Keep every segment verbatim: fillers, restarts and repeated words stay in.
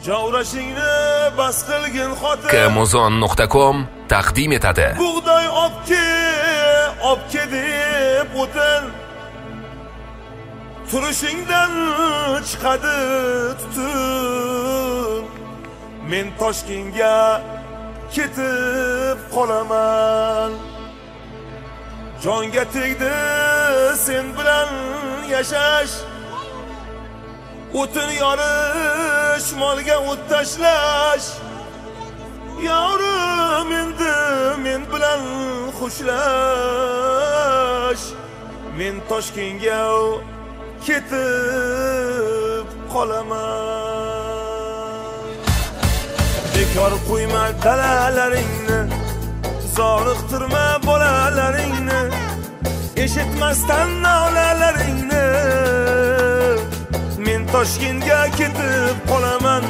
Javrashingni bas qilgin xotin kmozon nuqta com taqdim etadi. Bug'doy obke, obke deb o'tin turishingdan chiqadi tutun. Men Toshkentga ketib qolaman. Jonga tegdi sen bilan yashash. O'tin yorish, molga o't tashlash. Yavrum endi men bilan xushlash. Men Toshkentga ketib qolaman. Bekor qo'yma dalalaringni, zoriqtirma bolalaringni, eshitmasdan nolalaringni. Men Toshkentga ketib qolaman.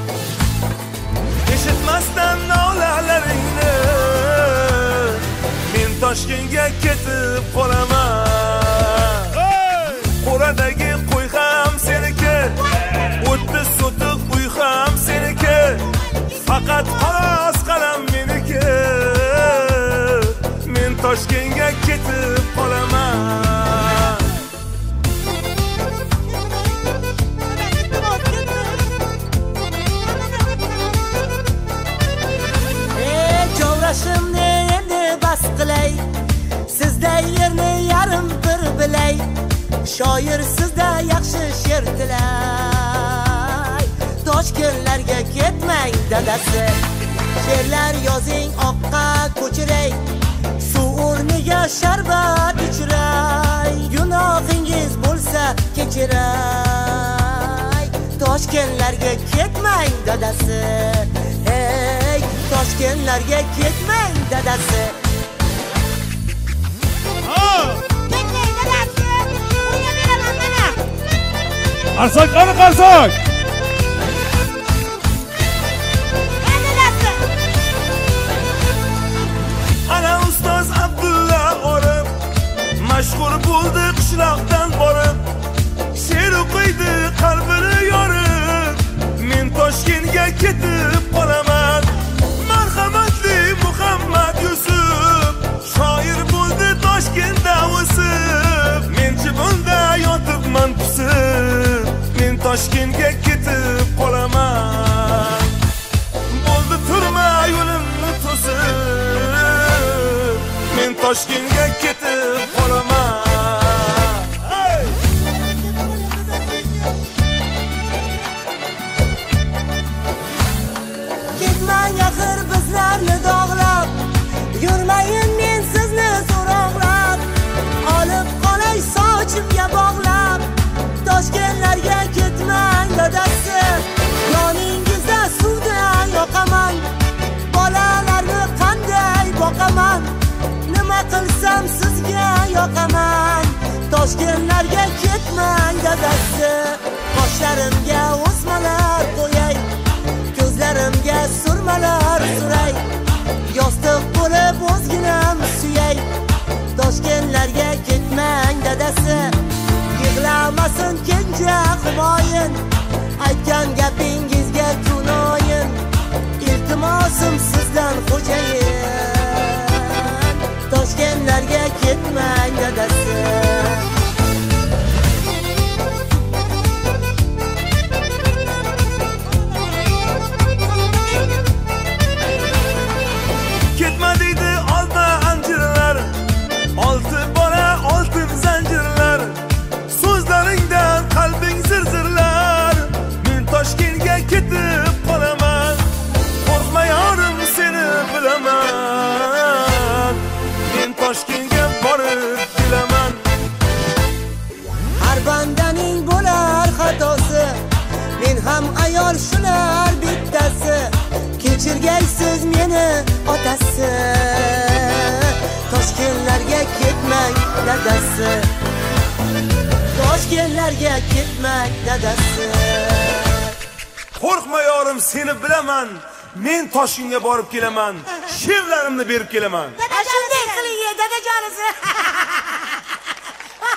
Eshitmasdan nolalaringni. Men Toshkentga ketib qolaman. Qo'radagi qo'y ham seniki, o'ttiz sotiq uy ham seniki. Faqat xolos qalam meniki. Men Toshkentga ketib qolaman. Javrashimni endi bas qilay, sizda yerni yarim bir bilay. Shoir sizda yaxshi she'r tilay. Toshkentlarga ketmang dadasi, she'rlar yozing oqqa ko'chiray. Suv o'rniga sharbat ichiray. Gunohingiz bo'lsa kechiray. Toshkentlarga ketmang dadasi, hey, Toshkentlarga ketmang dadasi. Ketmang dadasi, o'ynayveraman mana. Qarsak qani qarsak. Ana ustoz Abdulla Orif mashhur bo'ldi qishloqdan borib. She'r o'qiydi qalbini yorib. Men Toshkentga ketib qolaman. Marhamatli Muhammad Yusuf shoir bo'ldi Toshkentda o'sib. Men chibunda yotibman pusib. Men Toshkentga ketib qolaman. Bo'ldi turma yo'limni to'sib. Men Toshkentga ketib qolaman. Ketmang axir bizlarni dog'lab, yurmayin men sizni so'roqlab. Olib qolay sochimga bog'lab. Toshkentlarga ketmang dadasi, yoningizda suvda yoqaman. Bolalarni qanday boqaman, nima qilsam sizga yoqaman. Toshkentlarga ketmang dadasi, qoshlarimga o'smalar qo'yay, ko'zlarimga surmalar suray. Yostiq bo'lib o'zginam suyay. Toshkentlarga ketmang dadasi, yig'lamasin kenja humoyin. Aytgan gapingizga tunoyin. Iltimosim sizdan xo'jayin. Toshkentlarga ketmang dadasi. Ketma deydi olma anjirlar, olti bola oltin zanjirlar. So'zlaringdan qalbing zirzirlar. Men Toshkentga ketib qolaman. Qo'rqma yorim seni bilaman. Men Toshkentga borib kelaman. Har bandaning bo'lar xatosi, men ham ayol shular bittasi. Kechirgaysiz meni otasi. Toshkentlarga ketmang dadasi, Toshkentlarga ketmang dadasi. Qo'rqma yorim seni bilaman. Men Toshkentga borib kelaman. She'rlarimni berib kelaman. Shunday qiling dadajonisi.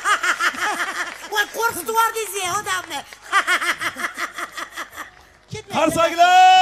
Voy qo'rqitib yubordingiz odamni. Qarsaklar!